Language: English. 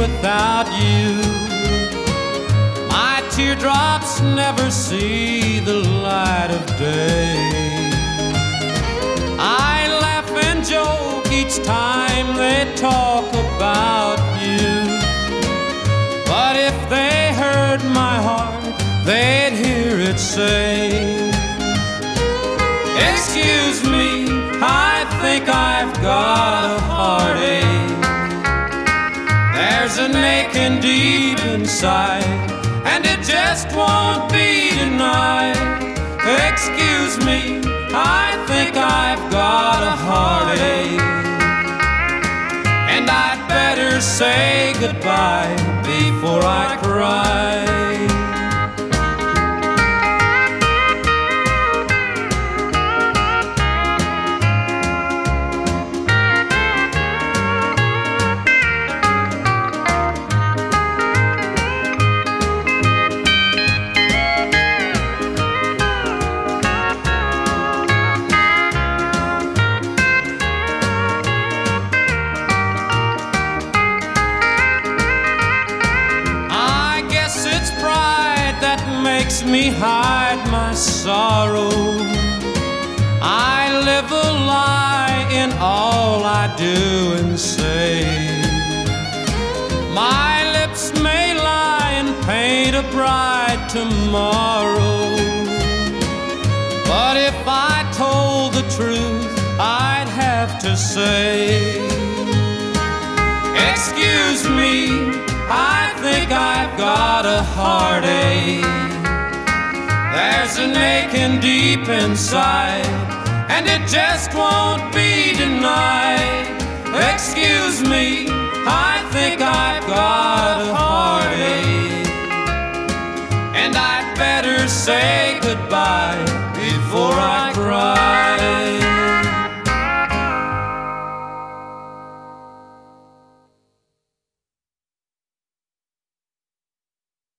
without you. My teardrops never see the light of day. I laugh and joke each time they talk about you, but if they heard my heart, they'd hear it say, excuse me, I think I've got a heartache. There's an aching deep inside, and it just won't be denied. Excuse me, I think I've got a heartache, and I'd better say goodbye before I cry. Makes me hide my sorrow. I live a lie in all I do and say. My lips may lie and paint a bright tomorrow, but if I told the truth, I'd have to say, excuse me, I think I've got a heartache. There's an aching deep inside, and it just won't be denied. Excuse me, I think I've got a heartache, and I'd better say goodbye